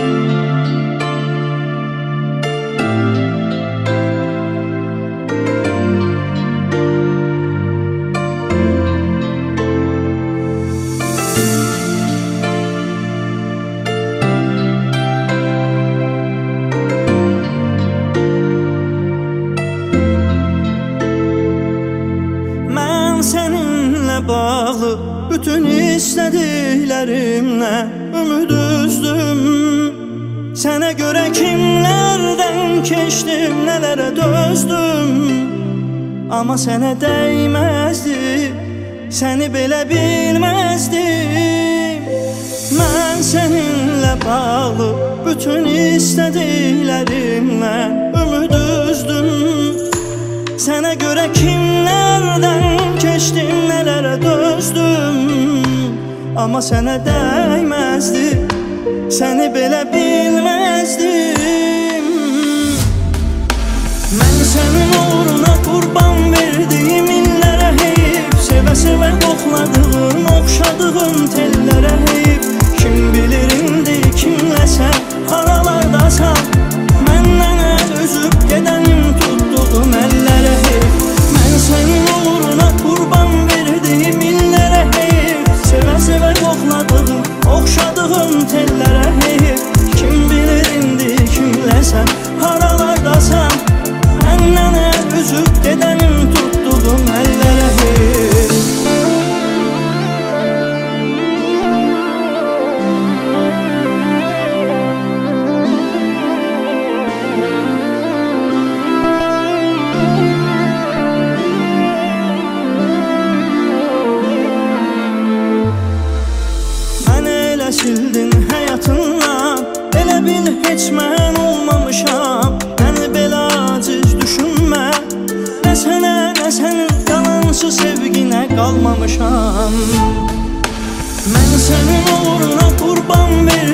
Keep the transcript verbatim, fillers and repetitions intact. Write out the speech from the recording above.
Bağlı bütün istədiklərimlə ümid üzdüm. Sənə görə kimlərdən keçdim, nələrə dözdüm. Amma sənə dəyməzdi, səni belə bilməzdim. Mən səninlə bağlı bütün istədiklərimlə ümid üzdüm. Sənə görə kimlərdən keçdim, nələrə dözdüm. Amma sənə dəyməzdi, səni belə bilməzdim. Mən sənin uğruna qurban verdiyim illərə heyif, sevə-sevə qoxladığım, oxşadığım tellərə heyif. Kim bilir indi kimləsən, haralardasan, məndən əl üzüb gedənim tutduğum əllərə heyif. Mən sənin uğruna qurban verdiyim illərə heyif, sevə-sevə qoxladığım, oxşadığım tellərə heyif. Kim bilir indi kimləsən, haralardasan, məndən əl üzüb gedənim tutduğum əllərə heyif. Sildin həyatından, elə bil heç mən olmamışam. Məni belə aciz düşünmə, nə sənə, nə sənin yalansız sevginə qalmamışam. Mən sənin uğruna qurban ver